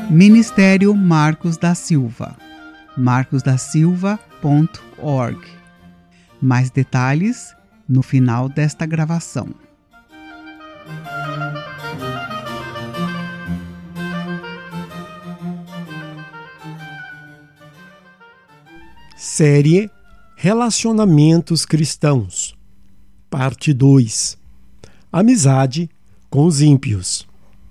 Ministério Marcos da Silva, marcosdasilva.org. Mais detalhes no final desta gravação. Série Relacionamentos Cristãos, Parte 2. Amizade com os ímpios.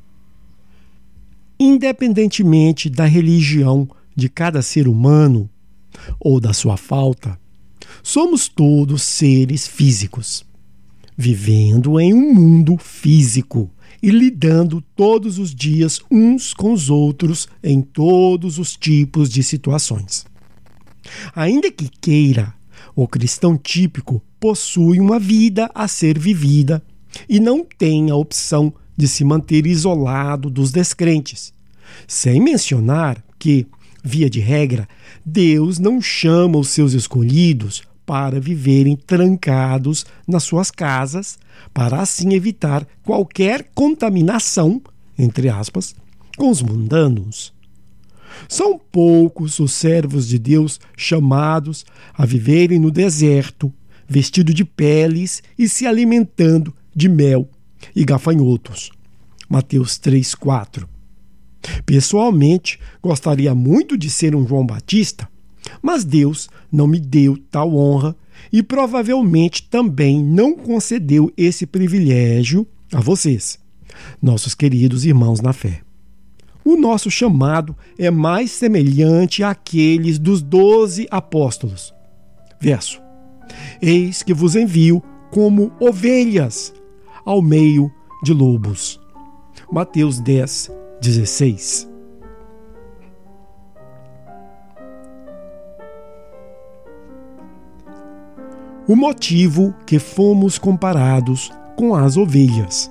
Independentemente da religião de cada ser humano ou da sua falta, somos todos seres físicos, vivendo em um mundo físico e lidando todos os dias uns com os outros em todos os tipos de situações. Ainda que queira, o cristão típico possui uma vida a ser vivida e não tem a opção de se manter isolado dos descrentes, sem mencionar que, via de regra, Deus não chama os seus escolhidos para viverem trancados nas suas casas, para assim evitar qualquer contaminação, entre aspas, com os mundanos. São poucos os servos de Deus chamados a viverem no deserto, vestidos de peles e se alimentando de mel e gafanhotos. Mateus 3:4. Pessoalmente, gostaria muito de ser um João Batista, mas Deus não me deu tal honra e provavelmente também não concedeu esse privilégio a vocês, nossos queridos irmãos na fé. O nosso chamado é mais semelhante àqueles dos 12 apóstolos. Verso: Eis que vos envio como ovelhas ao meio de lobos. Mateus 10:16. O motivo que fomos comparados com as ovelhas.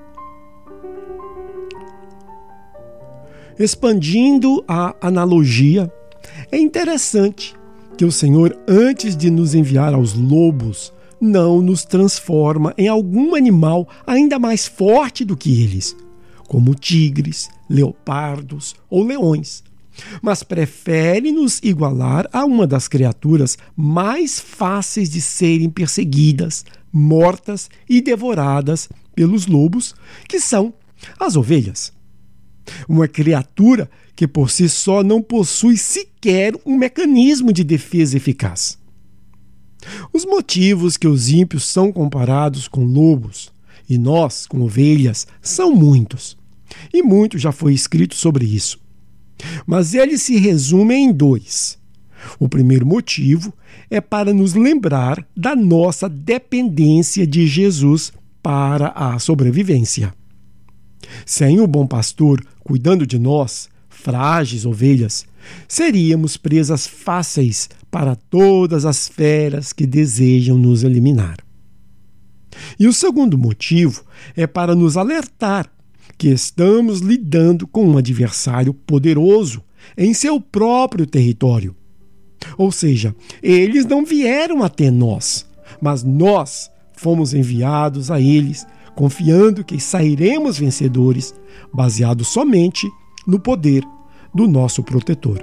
Expandindo a analogia, é interessante que o Senhor, antes de nos enviar aos lobos, não nos transforma em algum animal ainda mais forte do que eles, como tigres, leopardos ou leões, mas prefere nos igualar a uma das criaturas mais fáceis de serem perseguidas, mortas e devoradas pelos lobos, que são as ovelhas. Uma criatura que por si só não possui sequer um mecanismo de defesa eficaz. Os motivos que os ímpios são comparados com lobos e nós com ovelhas são muitos, e muito já foi escrito sobre isso. Mas eles se resumem em dois. O primeiro motivo é para nos lembrar da nossa dependência de Jesus para a sobrevivência. Sem o bom pastor cuidando de nós, frágeis ovelhas, seríamos presas fáceis para todas as feras que desejam nos eliminar. E o segundo motivo é para nos alertar que estamos lidando com um adversário poderoso em seu próprio território. Ou seja, eles não vieram até nós, mas nós fomos enviados a eles, confiando que sairemos vencedores, baseado somente no poder do nosso protetor.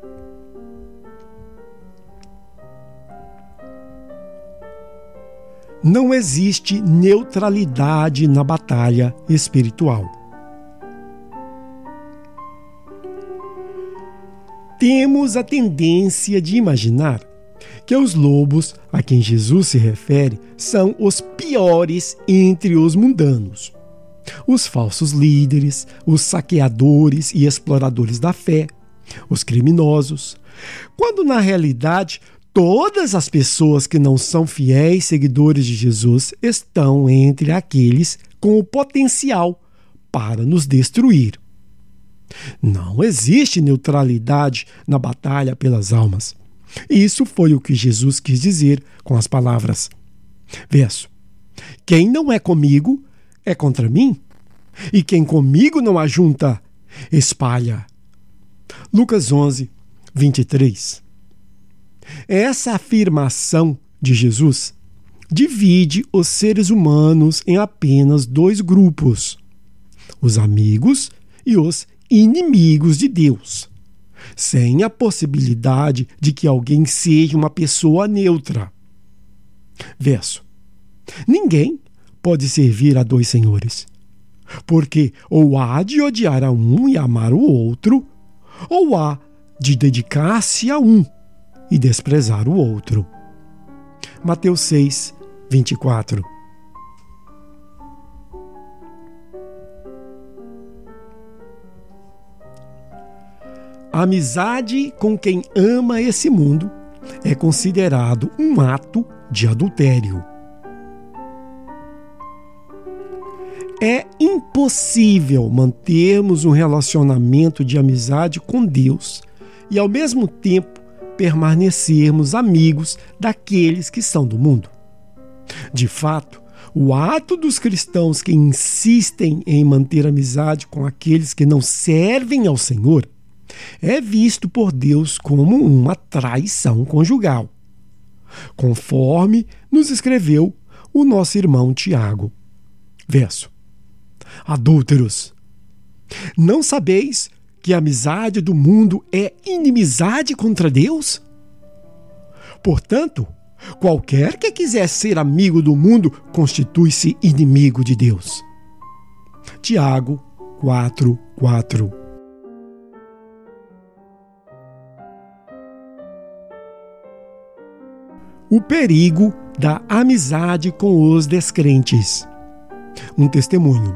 Não existe neutralidade na batalha espiritual. Temos a tendência de imaginar que os lobos a quem Jesus se refere são os piores entre os mundanos. Os falsos líderes, os saqueadores e exploradores da fé, os criminosos, quando na realidade todas as pessoas que não são fiéis seguidores de Jesus estão entre aqueles com o potencial para nos destruir. Não existe neutralidade na batalha pelas almas. Isso foi o que Jesus quis dizer com as palavras. Verso: Quem não é comigo é contra mim, e quem comigo não ajunta, espalha. Lucas 11:23. Essa afirmação de Jesus divide os seres humanos em apenas dois grupos: os amigos e os inimigos de Deus, sem a possibilidade de que alguém seja uma pessoa neutra. Verso: ninguém pode servir a dois senhores, porque ou há de odiar a um e amar o outro, ou há de dedicar-se a um e desprezar o outro. Mateus 6, 24. A amizade com quem ama esse mundo é considerado um ato de adultério. É impossível mantermos um relacionamento de amizade com Deus e, ao mesmo tempo, permanecermos amigos daqueles que são do mundo. De fato, o ato dos cristãos que insistem em manter amizade com aqueles que não servem ao Senhor é visto por Deus como uma traição conjugal, conforme nos escreveu o nosso irmão Tiago. Verso: adúlteros, não sabeis que a amizade do mundo é inimizade contra Deus? Portanto, qualquer que quiser ser amigo do mundo constitui-se inimigo de Deus. Tiago 4:4. O perigo da amizade com os descrentes. Um testemunho.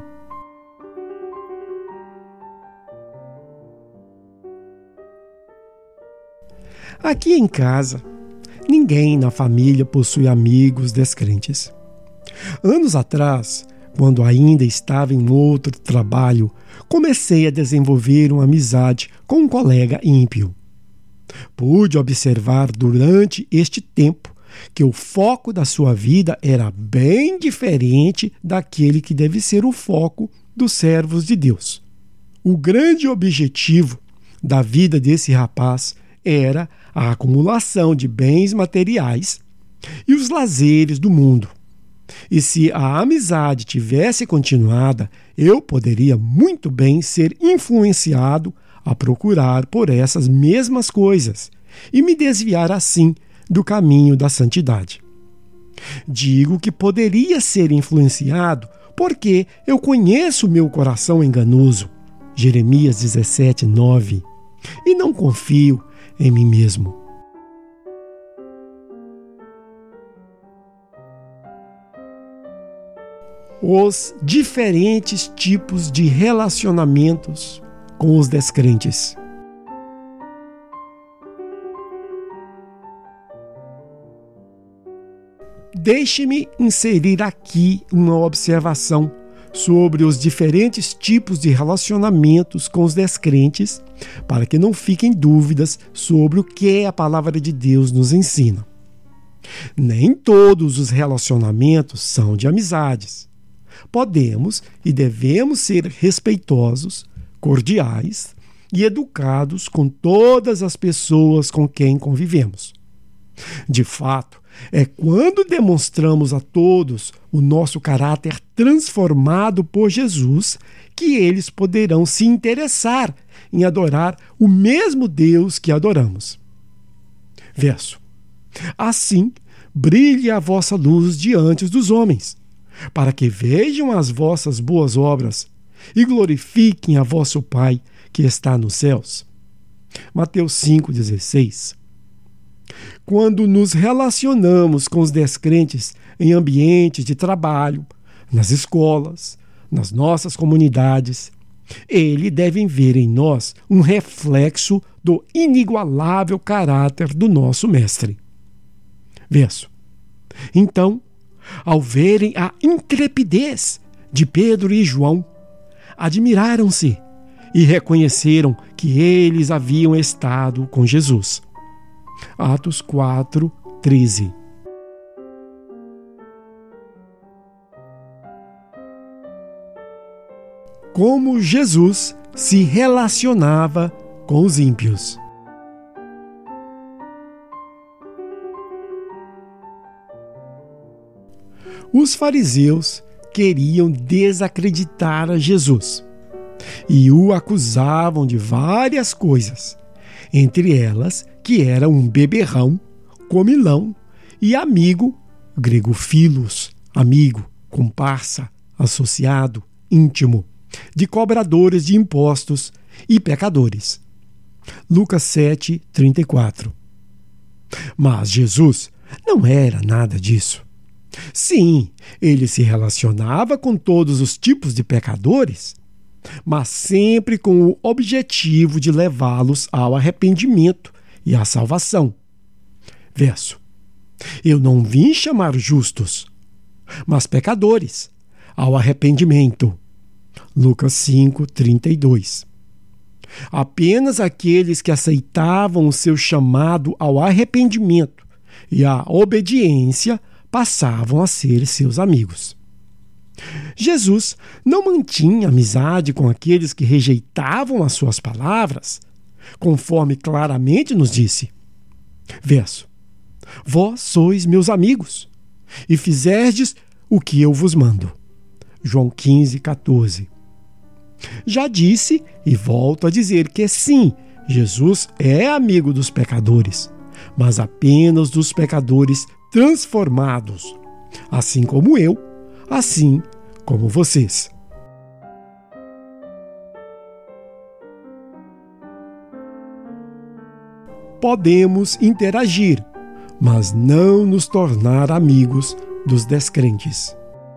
Aqui em casa, ninguém na família possui amigos descrentes. Anos atrás, quando ainda estava em outro trabalho, comecei a desenvolver uma amizade com um colega ímpio. Pude observar durante este tempo que o foco da sua vida era bem diferente daquele que deve ser o foco dos servos de Deus. O grande objetivo da vida desse rapaz era a acumulação de bens materiais e os lazeres do mundo. E se a amizade tivesse continuado, eu poderia muito bem ser influenciado a procurar por essas mesmas coisas e me desviar assim do caminho da santidade. Digo que poderia ser influenciado porque eu conheço meu coração enganoso, Jeremias 17:9, e não confio em mim mesmo. Os diferentes tipos de relacionamentos com os descrentes. Deixe-me inserir aqui uma observação sobre os diferentes tipos de relacionamentos com os descrentes, para que não fiquem dúvidas sobre o que a palavra de Deus nos ensina. Nem todos os relacionamentos são de amizades. Podemos e devemos ser respeitosos, cordiais e educados com todas as pessoas com quem convivemos. De fato, é quando demonstramos a todos o nosso caráter transformado por Jesus que eles poderão se interessar em adorar o mesmo Deus que adoramos. Verso: assim brilhe a vossa luz diante dos homens, para que vejam as vossas boas obras e glorifiquem a vosso Pai que está nos céus. Mateus 5,16. Quando nos relacionamos com os descrentes em ambientes de trabalho, nas escolas, nas nossas comunidades, eles devem ver em nós um reflexo do inigualável caráter do nosso Mestre. Verso: então, ao verem a intrepidez de Pedro e João, admiraram-se e reconheceram que eles haviam estado com Jesus. Atos 4:13. Como Jesus se relacionava com os ímpios. Os fariseus queriam desacreditar a Jesus e o acusavam de várias coisas, entre elas que era um beberrão, comilão e amigo, grego philos, amigo, comparsa, associado, íntimo, de cobradores de impostos e pecadores. Lucas 7, 34. Mas Jesus não era nada disso. Sim, ele se relacionava com todos os tipos de pecadores, mas sempre com o objetivo de levá-los ao arrependimento e à salvação. Verso: Eu não vim chamar justos, mas pecadores ao arrependimento. Lucas 5, 32. Apenas aqueles que aceitavam o seu chamado ao arrependimento e à obediência passavam a ser seus amigos. Jesus não mantinha amizade com aqueles que rejeitavam as suas palavras, conforme claramente nos disse. Verso: Vós sois meus amigos, e fizerdes o que eu vos mando. João 15, 14. Já disse e volto a dizer que sim, Jesus é amigo dos pecadores, mas apenas dos pecadores transformados, assim como eu, assim como vocês. Podemos interagir, mas não nos tornar amigos dos descrentes.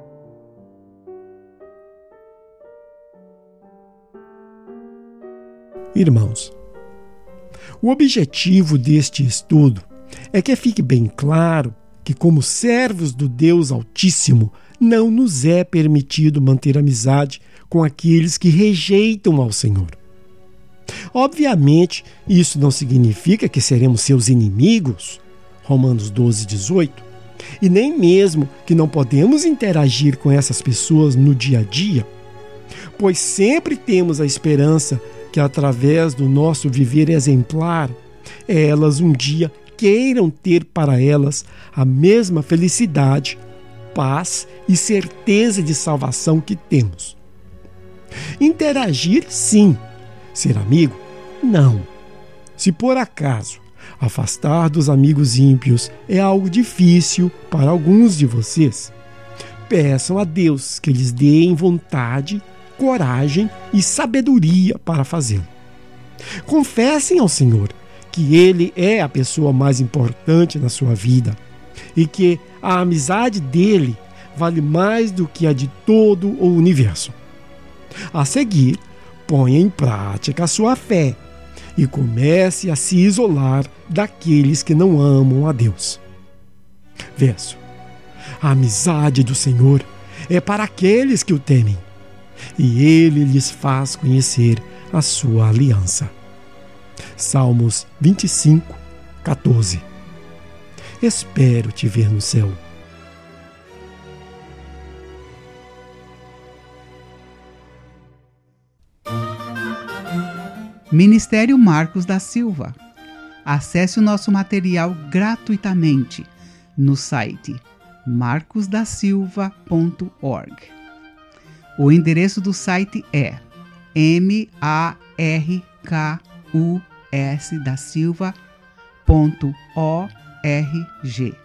Irmãos, o objetivo deste estudo é que fique bem claro que, como servos do Deus Altíssimo, não nos é permitido manter amizade com aqueles que rejeitam ao Senhor. Obviamente, isso não significa que seremos seus inimigos, Romanos 12, 18, e nem mesmo que não podemos interagir com essas pessoas no dia a dia, pois sempre temos a esperança que, através do nosso viver exemplar, elas um dia queiram ter para elas a mesma felicidade, paz e certeza de salvação que temos. Interagir, sim. Ser amigo, não. Se por acaso afastar dos amigos ímpios é algo difícil para alguns de vocês, peçam a Deus que lhes dê vontade, coragem e sabedoria para fazê-lo. Confessem ao Senhor que Ele é a pessoa mais importante na sua vida e que a amizade dele vale mais do que a de todo o universo. A seguir, ponha em prática a sua fé e comece a se isolar daqueles que não amam a Deus. Verso: A amizade do Senhor é para aqueles que o temem, e Ele lhes faz conhecer a sua aliança. Salmos 25, 14. Espero te ver no céu. Ministério Marcos da Silva. Acesse o nosso material gratuitamente no site marcosdasilva.org. O endereço do site é markusdasilva.org.